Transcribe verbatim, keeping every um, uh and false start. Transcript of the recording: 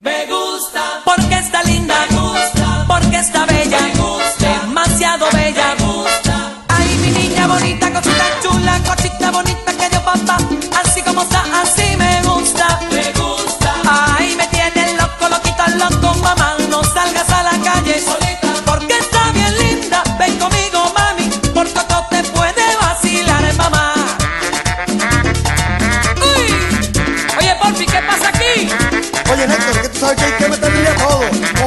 Me gusta, porque está linda, me gusta, porque está bella, me gusta, demasiado bella, me gusta. Ay, mi niña bonita, cosita chula, cosita bonita que dio papá, así como está, así me gusta, me gusta. Ay, me tiene loco, loquita, loco, mamá, no salgas a la calle solita, porque está bien linda, ven conmigo, mami, por todo te puede vacilar, mamá. Uy, oye, Porfi, ¿qué pasa aquí? Oye, Néctor, que tú sabes que hay que meterle a todo.